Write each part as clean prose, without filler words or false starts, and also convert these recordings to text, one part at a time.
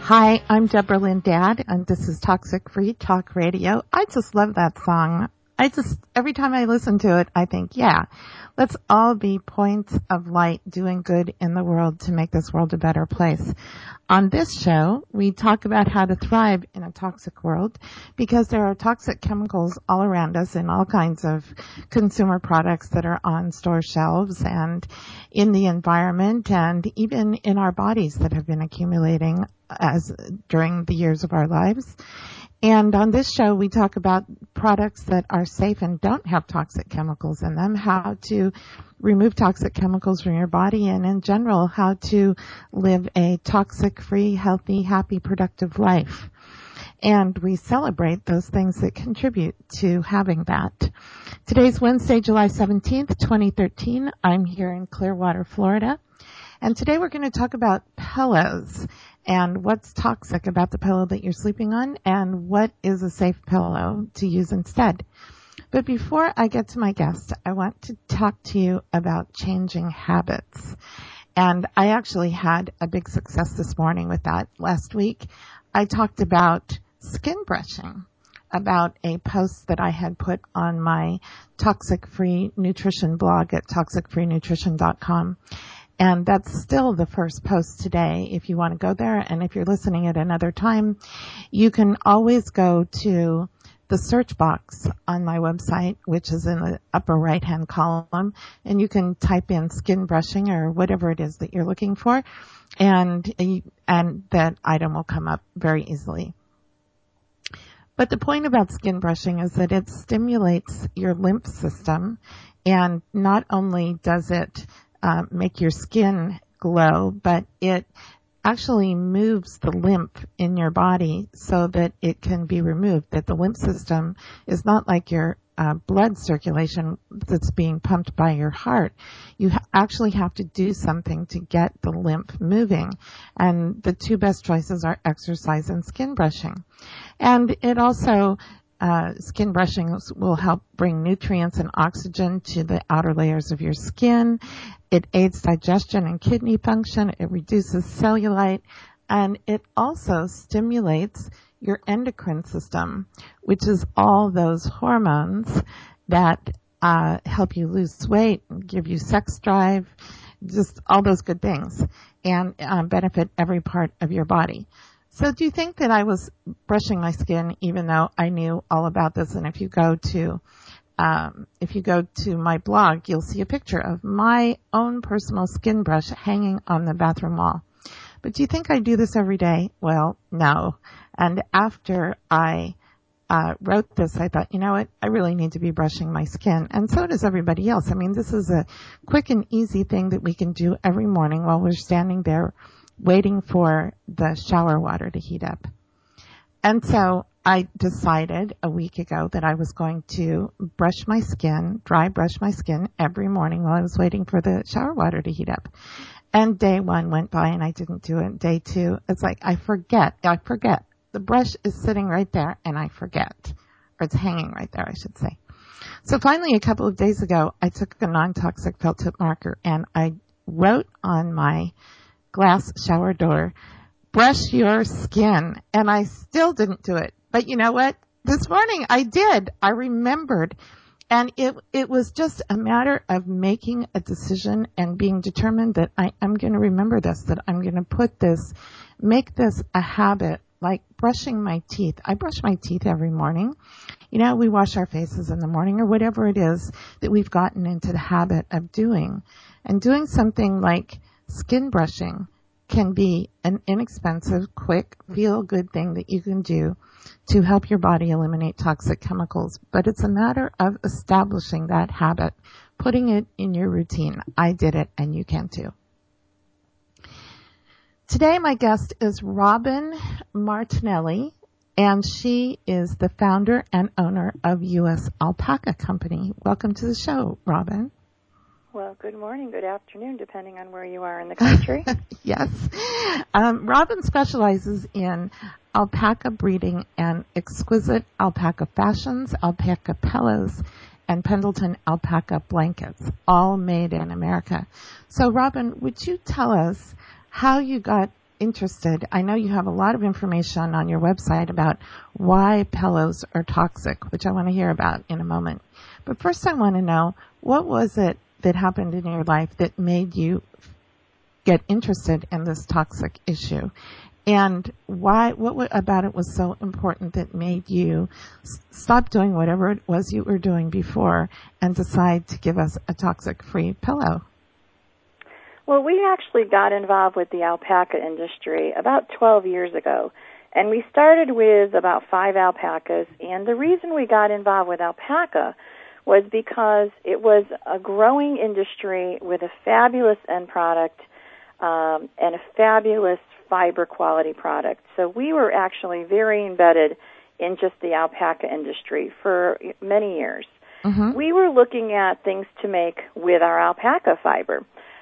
Hi, I'm Deborah Lynn Dad, and this is Toxic Free Talk Radio. I just love that song. Every time I listen to it, I think, yeah, let's all be points of light doing good in the world to make this world a better place. On this show, we talk about how to thrive in a toxic world because there are toxic chemicals all around us in all kinds of consumer products that are on store shelves and in the environment and even in our bodies that have been accumulating during the years of our lives. And on this show, we talk about products that are safe and don't have toxic chemicals in them, how to remove toxic chemicals from your body, and in general, how to live a toxic-free, healthy, happy, productive life. And we celebrate those things that contribute to having that. Today's Wednesday, July 17th, 2013. I'm here in Clearwater, Florida. And today we're going to talk about pillows and what's toxic about the pillow that you're sleeping on and what is a safe pillow to use instead. But before I get to my guest, I want to talk to you about changing habits. And I actually had a big success this morning with that. Last week, I talked about skin brushing, about a post that I had put on my toxic-free nutrition blog at toxicfreenutrition.com. And that's still the first post today if you want to go there. And if you're listening at another time, you can always go to the search box on my website, which is in the upper right-hand column, and you can type in skin brushing or whatever it is that you're looking for, and that item will come up very easily. But the point about skin brushing is that it stimulates your lymph system, and not only does it make your skin glow, but it actually moves the lymph in your body so that it can be removed, that the lymph system is not like your blood circulation that's being pumped by your heart. You actually have to do something to get the lymph moving. And the two best choices are exercise and skin brushing. And it also skin brushing will help bring nutrients and oxygen to the outer layers of your skin. It aids digestion and kidney function. It reduces cellulite. And it also stimulates your endocrine system, which is all those hormones that help you lose weight, give you sex drive, just all those good things, and benefit every part of your body. So do you think that I was brushing my skin even though I knew all about this? And if you go to my blog, you'll see a picture of my own personal skin brush hanging on the bathroom wall. But do you think I do this every day? Well, no. And after I wrote this, I thought, you know what? I really need to be brushing my skin. And so does everybody else. I mean, this is a quick and easy thing that we can do every morning while we're standing there waiting for the shower water to heat up. And so I decided a week ago that I was going to dry brush my skin every morning while I was waiting for the shower water to heat up. And day one went by and I didn't do it. Day two, it's like I forget. The brush is sitting right there and I forget. Or it's hanging right there, I should say. So finally, a couple of days ago, I took a non-toxic felt tip marker and I wrote on my glass shower door, brush your skin. And I still didn't do it. But you know what? This morning I did. I remembered. And it was just a matter of making a decision and being determined that I'm going to remember this, that I'm going to make this a habit, like brushing my teeth. I brush my teeth every morning. You know, we wash our faces in the morning or whatever it is that we've gotten into the habit of doing. And doing something like skin brushing can be an inexpensive, quick, feel-good thing that you can do to help your body eliminate toxic chemicals. But it's a matter of establishing that habit, putting it in your routine. I did it, and you can too. Today, my guest is Robin Martinelli, and she is the founder and owner of U.S. Alpaca Company. Welcome to the show, Robin. Well, good morning, good afternoon, depending on where you are in the country. Yes. Robin specializes in alpaca breeding and exquisite alpaca fashions, alpaca pillows, and Pendleton alpaca blankets, all made in America. So, Robin, would you tell us how you got interested, I know you have a lot of information on your website about why pillows are toxic, which I want to hear about in a moment. But first I want to know, what was it that happened in your life that made you get interested in this toxic issue? And what about it was so important that made you stop doing whatever it was you were doing before and decide to give us a toxic-free pillow? Well, we actually got involved with the alpaca industry about 12 years ago. And we started with about 5 alpacas. And the reason we got involved with alpaca was because it was a growing industry with a fabulous end product and a fabulous fiber quality product. So we were actually very embedded in just the alpaca industry for many years. Mm-hmm. We were looking at things to make with our alpaca fiber.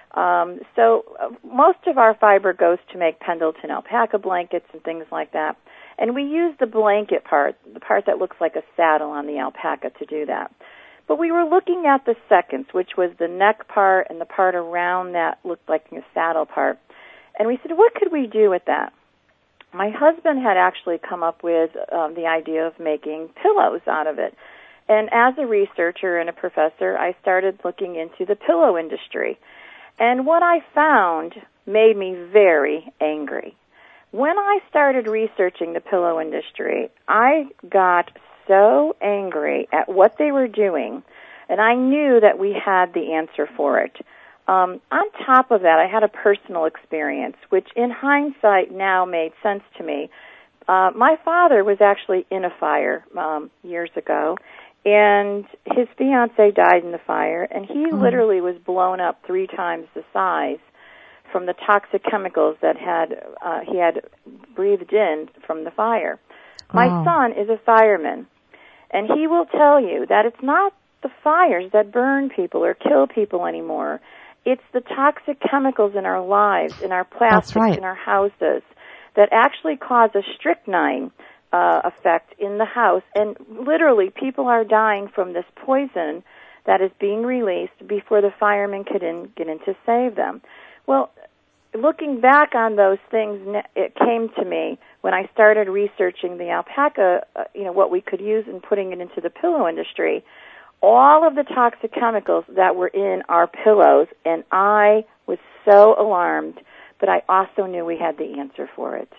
So most of our fiber goes to make Pendleton alpaca blankets and things like that. And we use the blanket part, the part that looks like a saddle on the alpaca, to do that. But we were looking at the seconds, which was the neck part and the part around that looked like a saddle part. And we said, what could we do with that? My husband had actually come up with the idea of making pillows out of it. And as a researcher and a professor, I started looking into the pillow industry. And what I found made me very angry. When I started researching the pillow industry, I got so angry at what they were doing, and I knew that we had the answer for it. On top of that, I had a personal experience, which in hindsight now made sense to me. My father was actually in a fire years ago, and his fiancée died in the fire, and he literally was blown up 3 times the size from the toxic chemicals that he had breathed in from the fire. My son is a fireman, and he will tell you that it's not the fires that burn people or kill people anymore. It's the toxic chemicals in our lives, in our plastics, in our houses, that actually cause a strychnine effect in the house. And literally, people are dying from this poison that is being released before the firemen could get in to save them. Well, looking back on those things, it came to me when I started researching the alpaca, what we could use and putting it into the pillow industry, all of the toxic chemicals that were in our pillows, and I was so alarmed, but I also knew we had the answer for it.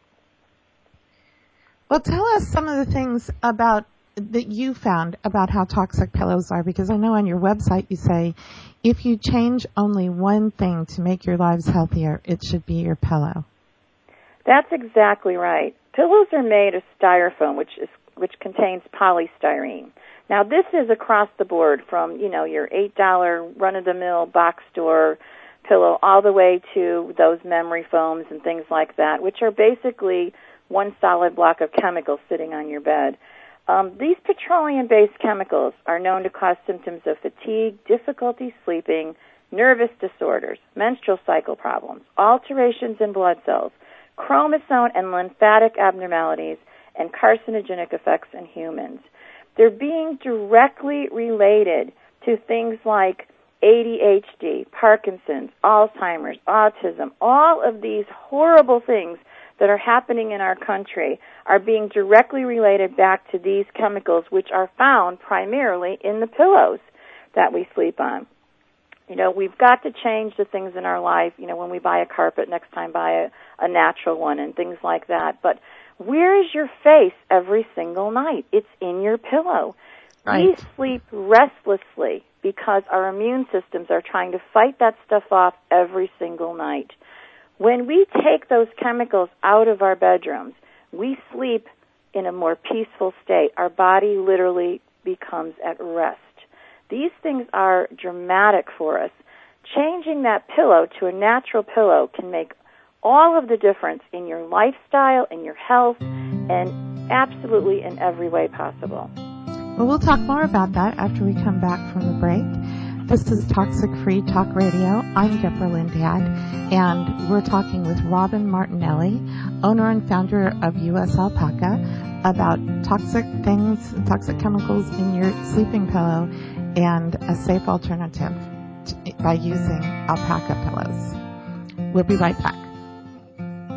Well, tell us some of the things that you found about how toxic pillows are, because I know on your website you say if you change only one thing to make your lives healthier, it should be your pillow. That's exactly right. Pillows are made of styrofoam, which contains polystyrene. Now, this is across the board from, your $8 run-of-the-mill box store pillow all the way to those memory foams and things like that, which are basically one solid block of chemicals sitting on your bed. These petroleum-based chemicals are known to cause symptoms of fatigue, difficulty sleeping, nervous disorders, menstrual cycle problems, alterations in blood cells, chromosome and lymphatic abnormalities, and carcinogenic effects in humans. They're being directly related to things like ADHD, Parkinson's, Alzheimer's, autism. All of these horrible things that are happening in our country are being directly related back to these chemicals, which are found primarily in the pillows that we sleep on. We've got to change the things in our life. When we buy a carpet, next time buy a natural one and things like that. But where is your face every single night? It's in your pillow. Right. We sleep restlessly because our immune systems are trying to fight that stuff off every single night. When we take those chemicals out of our bedrooms, we sleep in a more peaceful state. Our body literally becomes at rest. These things are dramatic for us. Changing that pillow to a natural pillow can make all of the difference in your lifestyle, in your health, and absolutely in every way possible. Well, we'll talk more about that after we come back from the break. This is Toxic Free Talk Radio. I'm Deborah Lindad, and we're talking with Robin Martinelli, owner and founder of U.S. Alpaca, about toxic things, toxic chemicals in your sleeping pillow, and a safe alternative by using alpaca pillows. We'll be right back.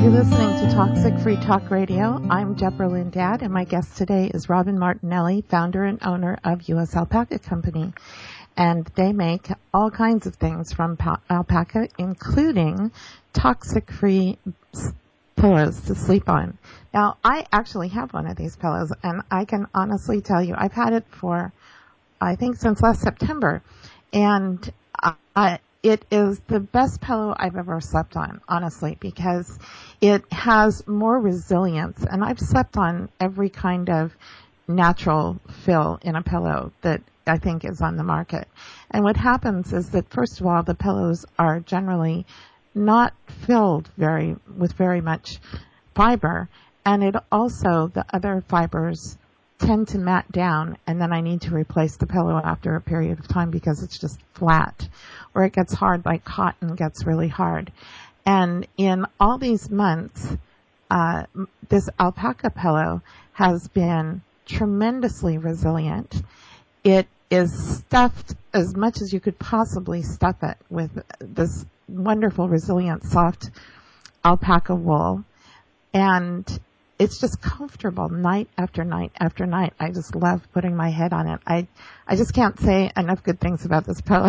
You're listening to Toxic Free Talk Radio. I'm Deborah Lindad, and my guest today is Robin Martinelli, founder and owner of U.S. Alpaca Company. And they make all kinds of things from alpaca, including toxic-free pillows to sleep on. Now, I actually have one of these pillows, and I can honestly tell you, I've had it for, I think, since last September. And it is the best pillow I've ever slept on, honestly, because it has more resilience. And I've slept on every kind of natural fill in a pillow that I think is on the market. And what happens is that, first of all, the pillows are generally not filled with very much fiber. And it also, the other fibers tend to mat down, and then I need to replace the pillow after a period of time because it's just flat, or it gets hard like cotton gets really hard. And in all these months, this alpaca pillow has been tremendously resilient. It is stuffed as much as you could possibly stuff it with this wonderful, resilient, soft alpaca wool. And it's just comfortable night after night after night. I just love putting my head on it. I just can't say enough good things about this pillow.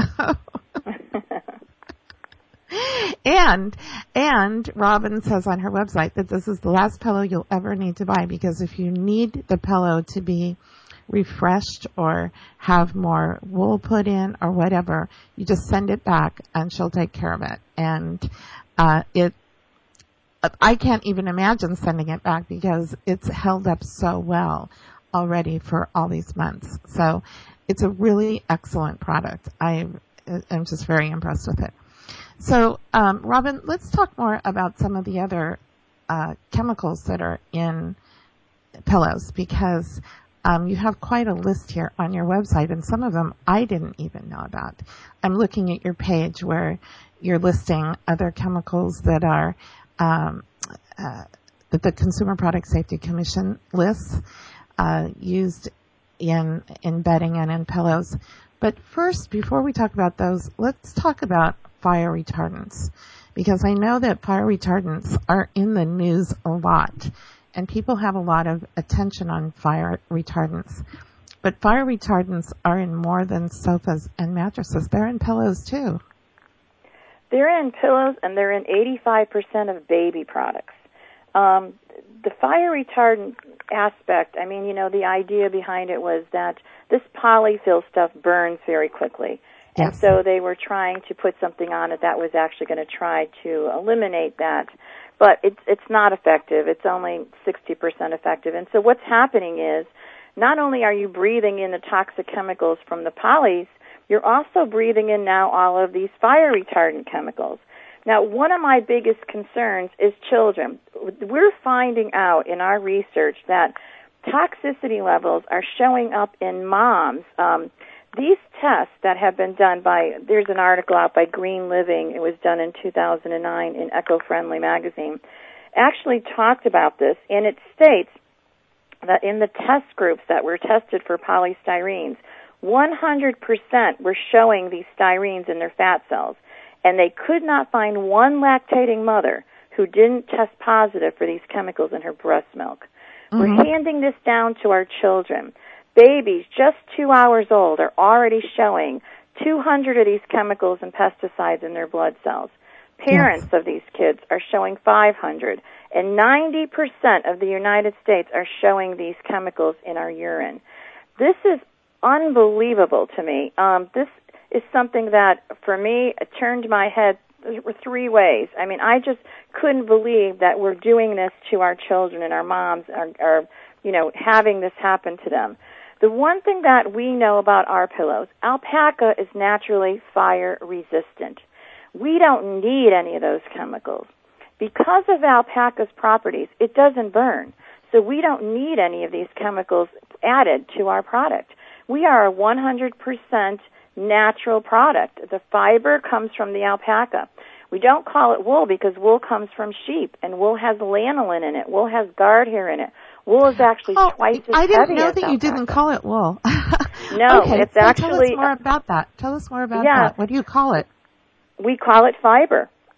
And Robin says on her website that this is the last pillow you'll ever need to buy, because if you need the pillow to be refreshed or have more wool put in or whatever, you just send it back and she'll take care of it. And I can't even imagine sending it back because it's held up so well already for all these months. So it's a really excellent product. I'm just very impressed with it. So, Robin, let's talk more about some of the other chemicals that are in pillows, because you have quite a list here on your website, and some of them I didn't even know about. I'm looking at your page where you're listing other chemicals that are that the Consumer Product Safety Commission lists used in bedding and in pillows. But first, before we talk about those, let's talk about fire retardants, because I know that fire retardants are in the news a lot, and people have a lot of attention on fire retardants. But fire retardants are in more than sofas and mattresses. They're in pillows, too. They're in pillows, and they're in 85% of baby products. The fire retardant aspect, I mean, the idea behind it was that this polyfill stuff burns very quickly. And Yes. so they were trying to put something on it that was actually going to try to eliminate that. But it's not effective. It's only 60% effective. And so what's happening is not only are you breathing in the toxic chemicals from the polys, you're also breathing in now all of these fire retardant chemicals. Now, one of my biggest concerns is children. We're finding out in our research that toxicity levels are showing up in moms. These tests that have been done there's an article out by Green Living, it was done in 2009 in Eco-Friendly magazine, actually talked about this, and it states that in the test groups that were tested for polystyrenes, 100% were showing these styrenes in their fat cells, and they could not find one lactating mother who didn't test positive for these chemicals in her breast milk. Mm-hmm. We're handing this down to our children. Babies just 2 hours old are already showing 200 of these chemicals and pesticides in their blood cells. Parents of these kids are showing 500, and 90% of the United States are showing these chemicals in our urine. This is unbelievable to me. This is something that, for me, turned my head three ways. I mean, I just couldn't believe that we're doing this to our children, and our moms are having this happen to them. The one thing that we know about our pillows, alpaca is naturally fire resistant. We don't need any of those chemicals. Because of alpaca's properties, it doesn't burn. So we don't need any of these chemicals added to our product. We are a 100% natural product. The fiber comes from the alpaca. We don't call it wool because wool comes from sheep, and wool has lanolin in it. Wool has guard hair in it. Wool is actually twice as heavy as I didn't know that alpaca. You didn't call it wool. No, okay, it's so actually... Tell us more about that. Tell us more about that. What do you call it? We call it fiber.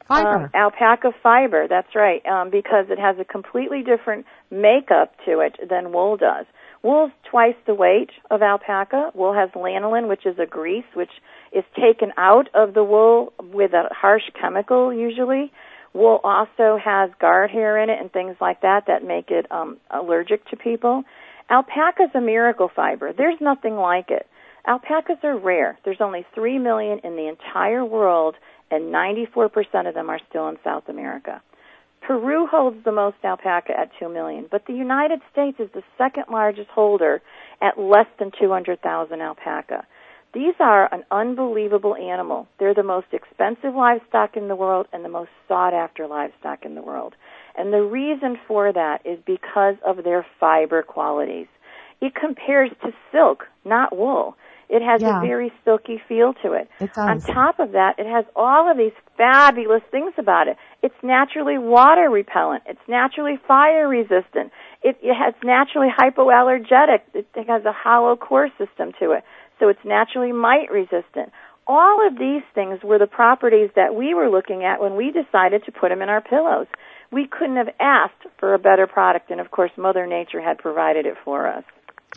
Fiber. Alpaca fiber, that's right, because it has a completely different makeup to it than wool does. Wool's twice the weight of alpaca. Wool has lanolin, which is a grease, which is taken out of the wool with a harsh chemical usually. Wool also has guard hair in it and things like that make it allergic to people. Alpaca's a miracle fiber. There's nothing like it. Alpacas are rare. There's only 3 million in the entire world, and 94% of them are still in South America. Peru holds the most alpaca at 2 million, but the United States is the second largest holder at less than 200,000 alpaca. These are an unbelievable animal. They're the most expensive livestock in the world and the most sought-after livestock in the world. And the reason for that is because of their fiber qualities. It compares to silk, not wool. It has a very silky feel to it. It does. On top of that, it has all of these fabulous things about it. It's naturally water repellent. It's naturally fire resistant. It has naturally hypoallergenic. It has a hollow core system to it, so it's naturally mite resistant. All of these things were the properties that we were looking at when we decided to put them in our pillows. We couldn't have asked for a better product, and of course Mother Nature had provided it for us.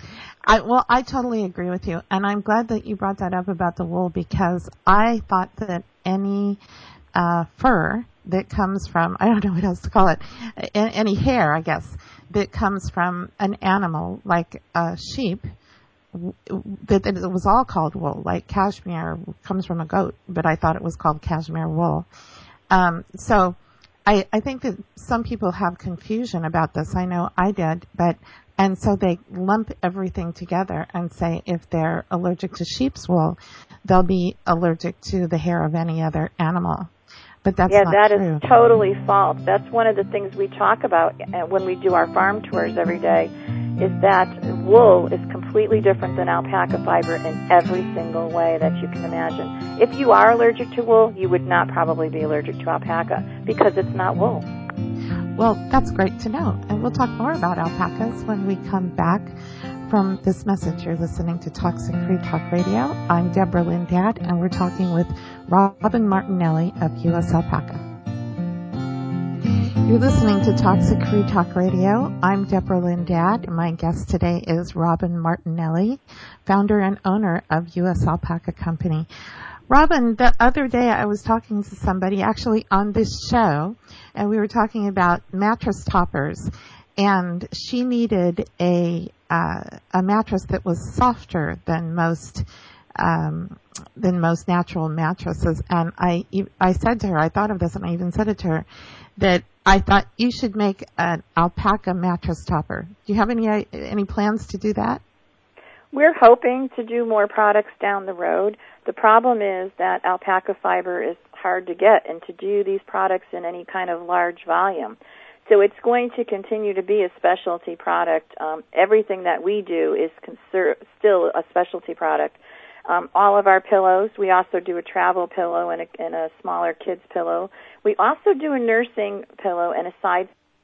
I totally agree with you, and I'm glad that you brought that up about the wool, because I thought that any fur that comes from, I don't know what else to call it, any hair, I guess, that comes from an animal like a sheep, that it was all called wool, like cashmere comes from a goat, but I thought it was called cashmere wool. So I think that some people have confusion about this. I know I did, and so they lump everything together and say if they're allergic to sheep's wool, they'll be allergic to the hair of any other animal. But that's not true. Yeah, that is totally false. That's one of the things we talk about when we do our farm tours every day, is that wool is completely different than alpaca fiber in every single way that you can imagine. If you are allergic to wool, you would not probably be allergic to alpaca because it's not wool. Well, that's great to know. And we'll talk more about alpacas when we come back from this message. You're listening to Toxic Free Talk Radio. I'm Deborah Lynn Dad, and we're talking with Robin Martinelli of U.S. Alpaca. You're listening to Toxic Free Talk Radio. I'm Deborah Lynn Dad. My guest today is Robin Martinelli, founder and owner of U.S. Alpaca Company. Robin, the other day I was talking to somebody actually on this show, and we were talking about mattress toppers, and she needed a mattress that was softer than most natural mattresses. And I said to her, I thought of this, and I even said it to her, that I thought you should make an alpaca mattress topper. Do you have any plans to do that? We're hoping to do more products down the road. The problem is that alpaca fiber is hard to get and to do these products in any kind of large volume. So it's going to continue to be a specialty product. Everything that we do is still a specialty product. All of our pillows, we also do a travel pillow and a smaller kids pillow. We also do a nursing pillow and a side.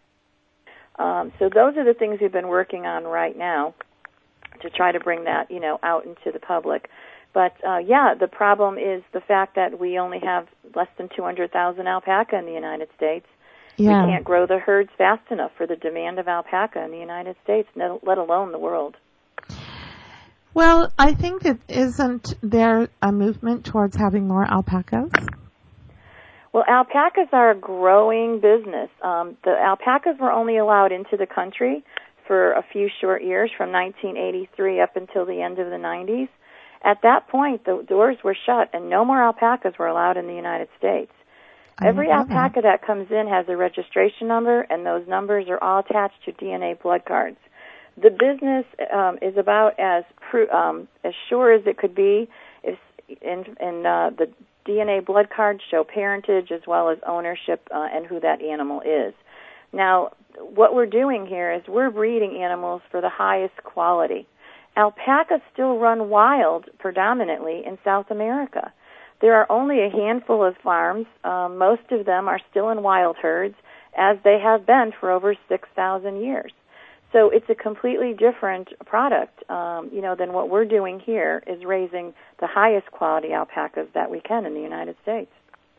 So those are the things we've been working on right now to try to bring that, out into the public. But, the problem is the fact that we only have less than 200,000 alpaca in the United States. Yeah. We can't grow the herds fast enough for the demand of alpaca in the United States, let alone the world. Well, I think that isn't there a movement towards having more alpacas? Well, alpacas are a growing business. The alpacas were only allowed into the country for a few short years, from 1983 up until the end of the 90s. At that point, the doors were shut, and no more alpacas were allowed in the United States. Every alpaca that comes in has a registration number, and those numbers are all attached to DNA blood cards. The business is about as sure as it could be. The DNA blood cards show parentage as well as ownership and who that animal is. Now, what we're doing here is we're breeding animals for the highest quality. Alpacas still run wild predominantly in South America. There are only a handful of farms. Most of them are still in wild herds, as they have been for over 6,000 years. So it's a completely different product, than what we're doing here, is raising the highest quality alpacas that we can in the United States.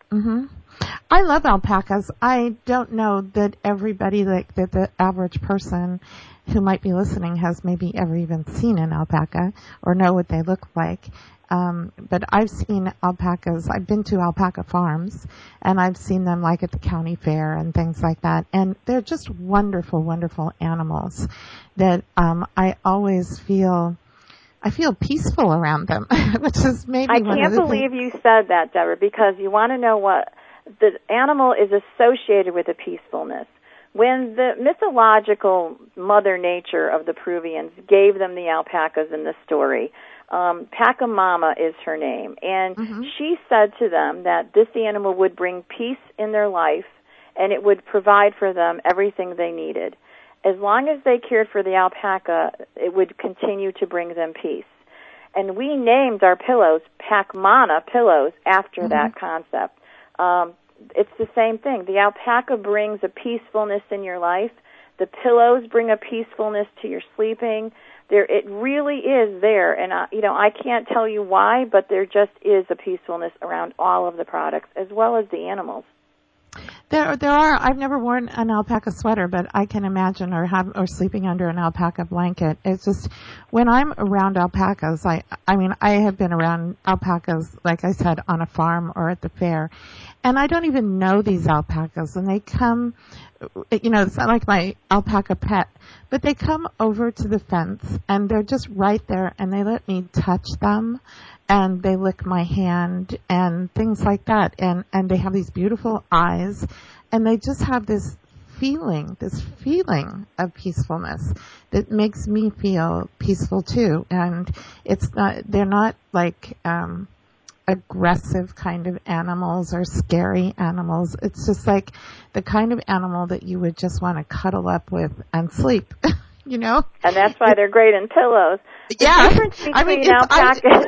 Mm-hmm. I love alpacas. I don't know that everybody, like that the average person who might be listening has maybe ever even seen an alpaca or know what they look like. But I've seen alpacas. I've been to alpaca farms, and I've seen them like at the county fair and things like that. And they're just wonderful, wonderful animals that I always feel peaceful around them, which is maybe I one of can't the believe you said that, Deborah, because you want to know what the animal is associated with a peacefulness. When the mythological mother nature of the Peruvians gave them the alpacas in the story, Pachamama is her name, and she said to them that this animal would bring peace in their life and it would provide for them everything they needed. As long as they cared for the alpaca, it would continue to bring them peace. And we named our pillows Pacmana pillows after that concept. It's the same thing. The alpaca brings a peacefulness in your life. The pillows bring a peacefulness to your sleeping. It really is there, and I can't tell you why, but there just is a peacefulness around all of the products as well as the animals. There are. I've never worn an alpaca sweater, but I can imagine, or sleeping under an alpaca blanket. It's just when I'm around alpacas. I have been around alpacas, like I said, on a farm or at the fair, and I don't even know these alpacas, and they come. It's not like my alpaca pet, but they come over to the fence, and they're just right there, and they let me touch them. And they lick my hand and things like that. And they have these beautiful eyes, and they just have this feeling of peacefulness that makes me feel peaceful too. And they're not like, aggressive kind of animals or scary animals. It's just like the kind of animal that you would just want to cuddle up with and sleep. And that's why they're great in pillows. The difference between alpacas.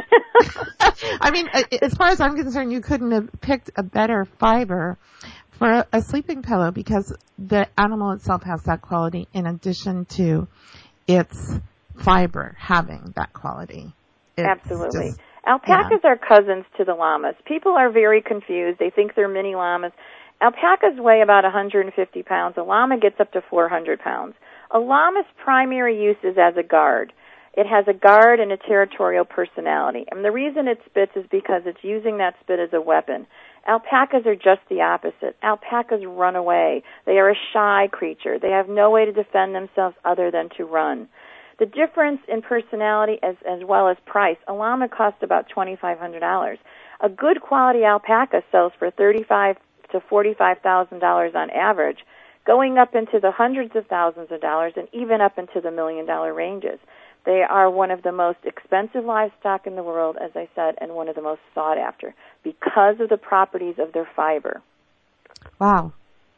As far as I'm concerned, you couldn't have picked a better fiber for a sleeping pillow because the animal itself has that quality in addition to its fiber having that quality. Absolutely. Alpacas are cousins to the llamas. People are very confused. They think they're mini llamas. Alpacas weigh about 150 pounds. A llama gets up to 400 pounds. A llama's primary use is as a guard. It has a guard and a territorial personality. And the reason it spits is because it's using that spit as a weapon. Alpacas are just the opposite. Alpacas run away. They are a shy creature. They have no way to defend themselves other than to run. The difference in personality as well as price, a llama costs about $2,500. A good quality alpaca sells for $35,000 to $45,000 on average, going up into the hundreds of thousands of dollars and even up into the $1 million ranges. They are one of the most expensive livestock in the world, as I said, and one of the most sought after because of the properties of their fiber. Wow.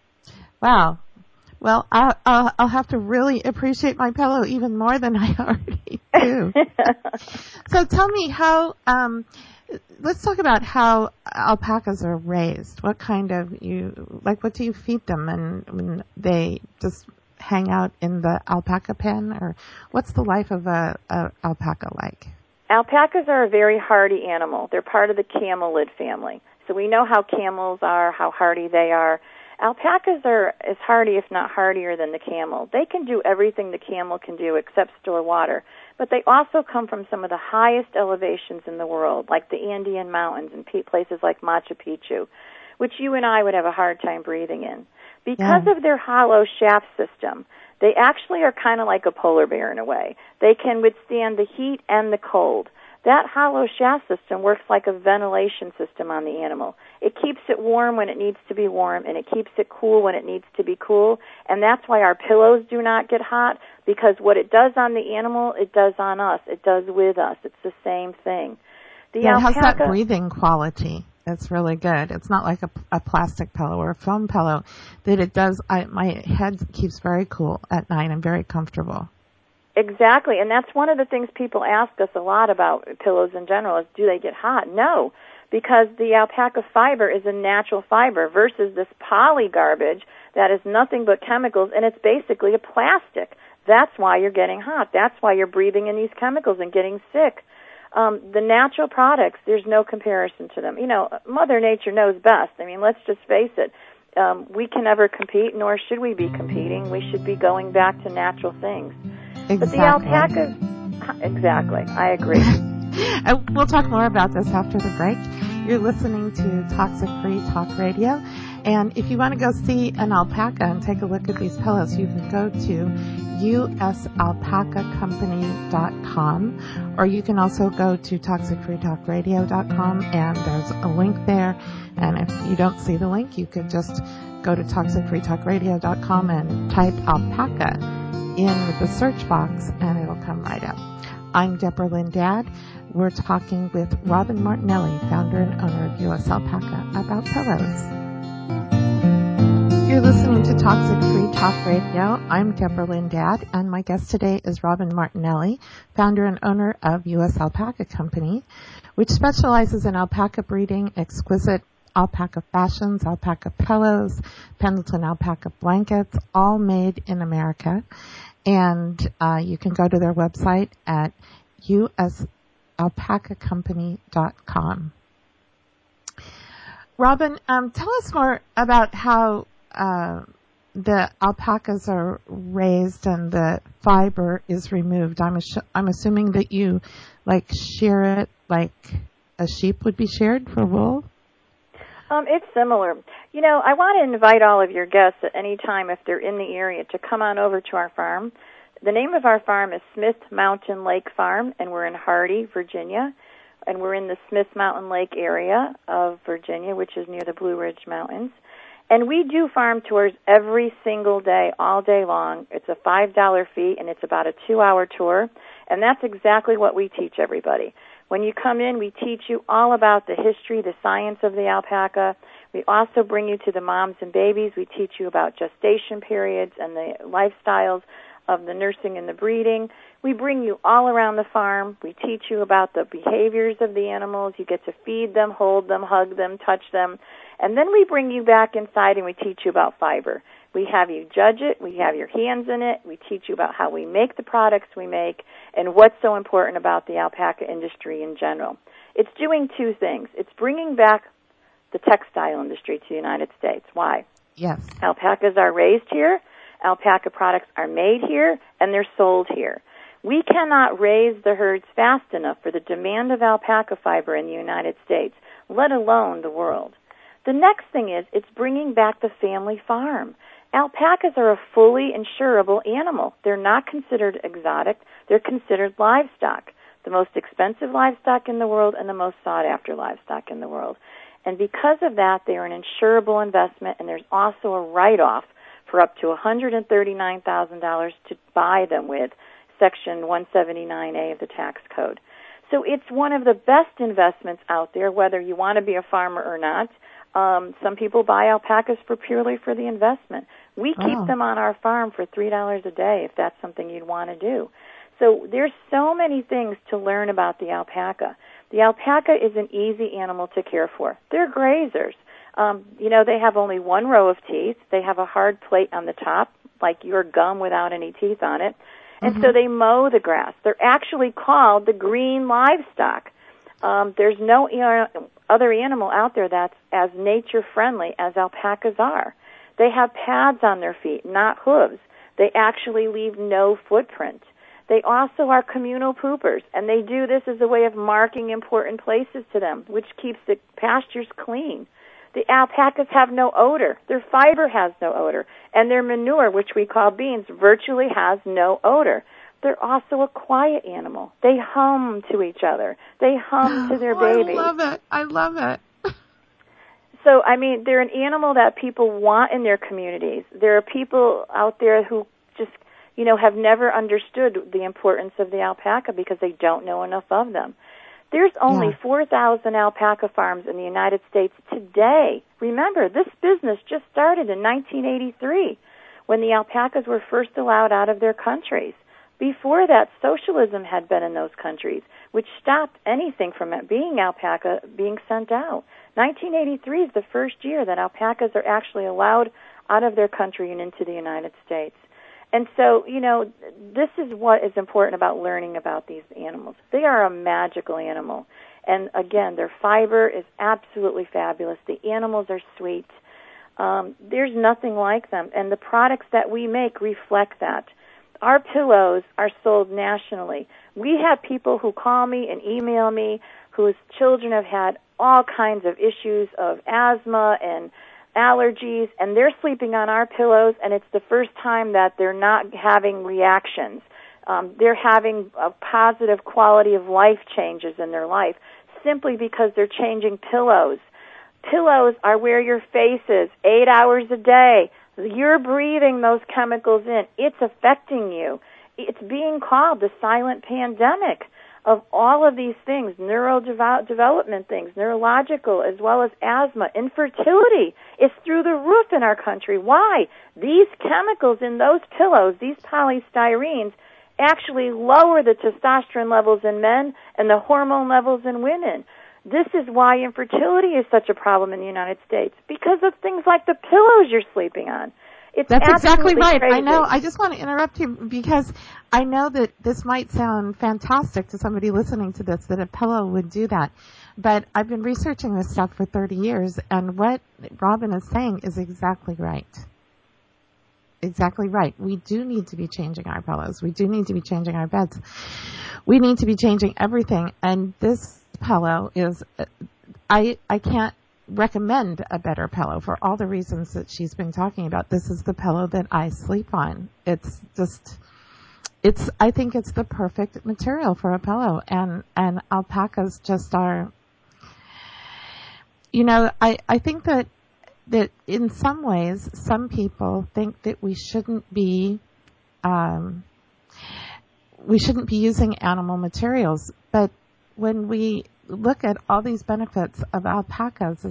Well, I'll have to really appreciate my pillow even more than I already do. So tell me let's talk about how alpacas are raised. What what do you feed them? And they just hang out in the alpaca pen, or what's the life of a alpaca like? Alpacas are a very hardy animal. They're part of the camelid family. So we know how camels are, how hardy they are. Alpacas are as hardy, if not hardier, than the camel. They can do everything the camel can do except store water. But they also come from some of the highest elevations in the world, like the Andean Mountains and places like Machu Picchu, which you and I would have a hard time breathing in. Because of their hollow shaft system, they actually are kind of like a polar bear in a way. They can withstand the heat and the cold. That hollow shaft system works like a ventilation system on the animal. It keeps it warm when it needs to be warm, and it keeps it cool when it needs to be cool. And that's why our pillows do not get hot, because what it does on the animal, it does on us. It does with us. It's the same thing. It has that breathing quality. It's really good. It's not like a plastic pillow or a foam pillow that it does. My head keeps very cool at night and very comfortable. Exactly, and that's one of the things people ask us a lot about pillows in general is, do they get hot? No, because the alpaca fiber is a natural fiber versus this poly garbage that is nothing but chemicals, and it's basically a plastic. That's why you're getting hot. That's why you're breathing in these chemicals and getting sick. The natural products, there's no comparison to them. Mother Nature knows best. I mean, let's just face it. We can never compete, nor should we be competing. We should be going back to natural things. Exactly. But the alpacas, exactly, I agree. We'll talk more about this after the break. You're listening to Toxic Free Talk Radio. And if you want to go see an alpaca and take a look at these pillows, you can go to usalpacacompany.com, or you can also go to toxicfreetalkradio.com, and there's a link there. And if you don't see the link, you could just go to toxicfreetalkradio.com and type alpaca in the search box, and it'll come right up. I'm Deborah Lynn Dad. We're talking with Robin Martinelli, founder and owner of US Alpaca, about pillows. You're listening to Toxic Free Talk Radio. I'm Deborah Lynn Dad, and my guest today is Robin Martinelli, founder and owner of US Alpaca Company, which specializes in alpaca breeding, exquisite alpaca fashions, alpaca pillows, Pendleton alpaca blankets, all made in America. And you can go to their website at usalpacacompany.com. Robin, tell us more about how the alpacas are raised and the fiber is removed. I'm assuming that you shear it like a sheep would be sheared for wool. It's similar. I want to invite all of your guests at any time, if they're in the area, to come on over to our farm. The name of our farm is Smith Mountain Lake Farm, and we're in Hardy, Virginia. And we're in the Smith Mountain Lake area of Virginia, which is near the Blue Ridge Mountains. And we do farm tours every single day, all day long. It's a $5 fee, and it's about a 2-hour tour. And that's exactly what we teach everybody. When you come in, we teach you all about the history, the science of the alpaca. We also bring you to the moms and babies. We teach you about gestation periods and the lifestyles of the nursing and the breeding. We bring you all around the farm. We teach you about the behaviors of the animals. You get to feed them, hold them, hug them, touch them. And then we bring you back inside and we teach you about fiber. We have you judge it. We have your hands in it. We teach you about how we make the products we make and what's so important about the alpaca industry in general. It's doing two things. It's bringing back the textile industry to the United States. Why? Yes. Alpacas are raised here. Alpaca products are made here, and they're sold here. We cannot raise the herds fast enough for the demand of alpaca fiber in the United States, let alone the world. The next thing is it's bringing back the family farm. Alpacas are a fully insurable animal. They're not considered exotic. They're considered livestock, the most expensive livestock in the world and the most sought-after livestock in the world. And because of that, they are an insurable investment, and there's also a write-off for up to $139,000 to buy them with, Section 179A of the tax code. So it's one of the best investments out there, whether you want to be a farmer or not. Some people buy alpacas purely for the investment. We keep them on our farm for $3 a day if that's something you'd want to do. So there's so many things to learn about the alpaca. The alpaca is an easy animal to care for. They're grazers. They have only one row of teeth. They have a hard plate on the top, like your gum without any teeth on it. And so they mow the grass. They're actually called the green livestock. There's no other animal out there that's as nature-friendly as alpacas are. They have pads on their feet, not hooves. They actually leave no footprint. They also are communal poopers, and they do this as a way of marking important places to them, which keeps the pastures clean. The alpacas have no odor. Their fiber has no odor. And their manure, which we call beans, virtually has no odor. They're also a quiet animal. They hum to each other. They hum to their babies. I love it. So, they're an animal that people want in their communities. There are people out there who just, have never understood the importance of the alpaca because they don't know enough of them. There's only 4,000 alpaca farms in the United States today. Remember, this business just started in 1983 when the alpacas were first allowed out of their countries. Before that, socialism had been in those countries, which stopped anything from being alpaca being sent out. 1983 is the first year that alpacas are actually allowed out of their country and into the United States. And so, this is what is important about learning about these animals. They are a magical animal. And again, their fiber is absolutely fabulous. The animals are sweet. There's nothing like them. And the products that we make reflect that. Our pillows are sold nationally. We have people who call me and email me whose children have had all kinds of issues of asthma and allergies, and they're sleeping on our pillows, and it's the first time that they're not having reactions. They're having a positive quality of life changes in their life simply because they're changing pillows. Pillows are where your face is 8 hours a day. You're breathing those chemicals in. It's affecting you. It's being called the silent pandemic of all of these things, neurodevelopment things, neurological, as well as asthma. Infertility is through the roof in our country. Why? These chemicals in those pillows, these polystyrenes, actually lower the testosterone levels in men and the hormone levels in women. This is why infertility is such a problem in the United States, because of things like the pillows you're sleeping on. That's exactly right. Crazy. I know. I just want to interrupt you because I know that this might sound fantastic to somebody listening to this, that a pillow would do that. But I've been researching this stuff for 30 years, and what Robin is saying is exactly right. Exactly right. We do need to be changing our pillows. We do need to be changing our beds. We need to be changing everything. And this pillow is, I can't recommend a better pillow for all the reasons that she's been talking about. This is the pillow that I sleep on. I think it's the perfect material for a pillow, and alpacas just are, I think that in some ways, some people think that we shouldn't be using animal materials, but when we look at all these benefits of alpacas,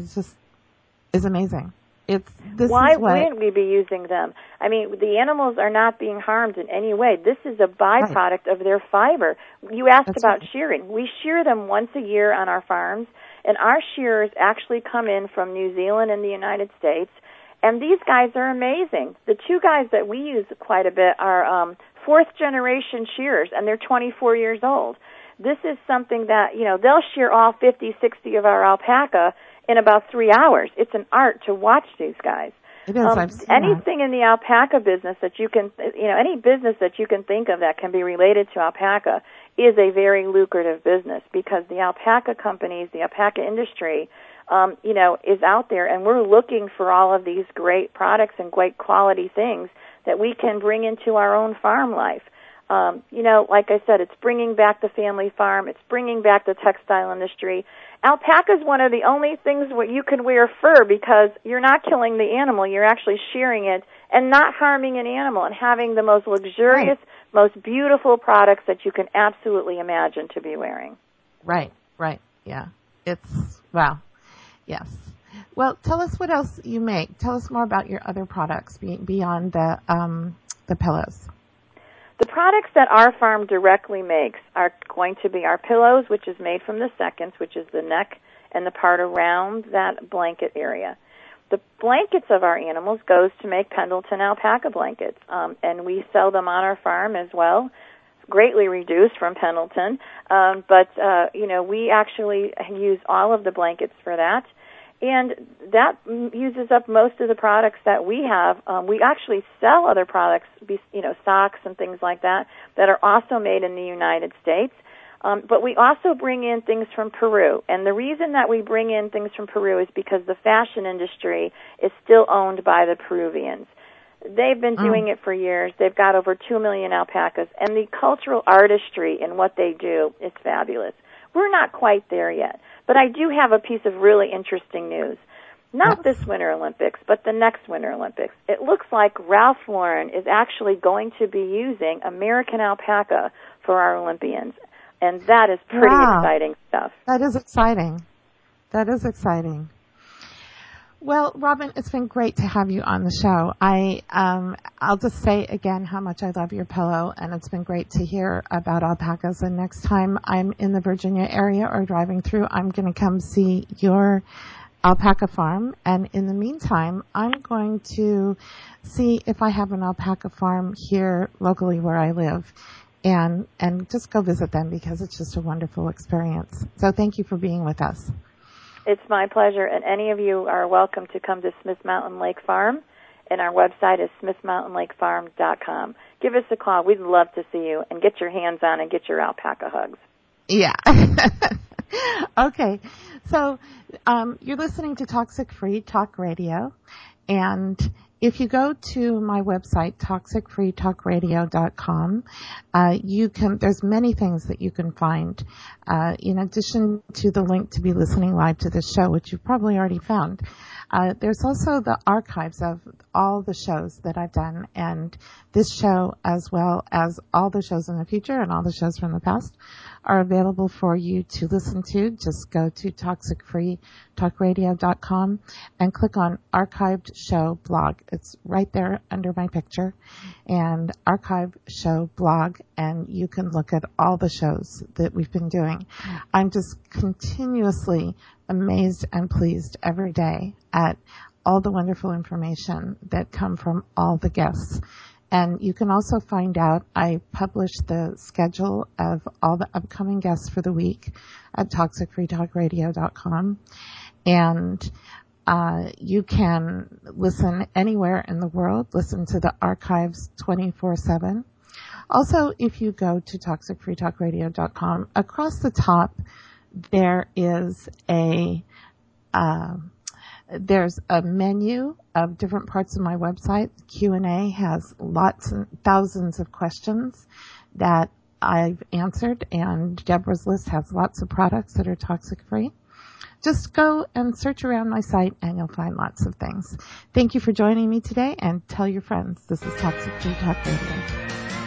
is amazing. Why wouldn't we be using them? I mean, the animals are not being harmed in any way. This is a byproduct of their fiber. You asked about shearing. We shear them once a year on our farms, and our shearers actually come in from New Zealand and the United States, and these guys are amazing. The two guys that we use quite a bit are fourth-generation shearers, and they're 24 years old. This is something that, they'll shear all 50, 60 of our alpaca in about 3 hours. It's an art to watch these guys. It is. I've seen anything in the alpaca business that you can, any business that you can think of that can be related to alpaca is a very lucrative business, because the alpaca companies, the alpaca industry, is out there, and we're looking for all of these great products and great quality things that we can bring into our own farm life. Like I said, it's bringing back the family farm. It's bringing back the textile industry. Alpaca is one of the only things where you can wear fur, because you're not killing the animal. You're actually shearing it and not harming an animal, and having the most luxurious, most beautiful products that you can absolutely imagine to be wearing. Right. Yeah. Wow. Yes. Well, tell us what else you make. Tell us more about your other products beyond the pillows. The products that our farm directly makes are going to be our pillows, which is made from the seconds, which is the neck and the part around that blanket area. The blankets of our animals goes to make Pendleton alpaca blankets, and we sell them on our farm as well, greatly reduced from Pendleton. But we actually use all of the blankets for that. And that uses up most of the products that we have. We actually sell other products, socks and things like that are also made in the United States. But we also bring in things from Peru. And the reason that we bring in things from Peru is because the fashion industry is still owned by the Peruvians. They've been doing it for years. They've got over 2 million alpacas. And the cultural artistry in what they do is fabulous. We're not quite there yet. But I do have a piece of really interesting news. Not this Winter Olympics, but the next Winter Olympics. It looks like Ralph Lauren is actually going to be using American alpaca for our Olympians. And that is pretty exciting stuff. That is exciting. Well, Robin, it's been great to have you on the show. I'll just say again how much I love your pillow, and it's been great to hear about alpacas. And next time I'm in the Virginia area or driving through, I'm going to come see your alpaca farm. And in the meantime, I'm going to see if I have an alpaca farm here locally where I live and just go visit them because it's just a wonderful experience. So thank you for being with us. It's my pleasure. And any of you are welcome to come to Smith Mountain Lake Farm. And our website is smithmountainlakefarm.com. Give us a call. We'd love to see you and get your hands on and get your alpaca hugs. Yeah. Okay. So you're listening to Toxic Free Talk Radio. And if you go to my website, toxicfreetalkradio.com, there's many things that you can find, in addition to the link to be listening live to this show, which you've probably already found. There's also the archives of all the shows that I've done, and this show, as well as all the shows in the future and all the shows from the past, are available for you to listen to. Just go to toxicfreetalkradio.com and click on Archived Show Blog. It's right there under my picture, and Archived Show Blog, and you can look at all the shows that we've been doing. I'm just continuously amazed and pleased every day at all the wonderful information that come from all the guests. And you can also find out, I publish the schedule of all the upcoming guests for the week at toxicfreetalkradio.com. And you can listen anywhere in the world, listen to the archives 24/7. Also, if you go to toxicfreetalkradio.com, across the top, there's a menu of different parts of my website. Q&A has lots and thousands of questions that I've answered, and Deborah's List has lots of products that are toxic free. Just go and search around my site and you'll find lots of things. Thank you for joining me today, and tell your friends. This is Toxic Free Talk Radio.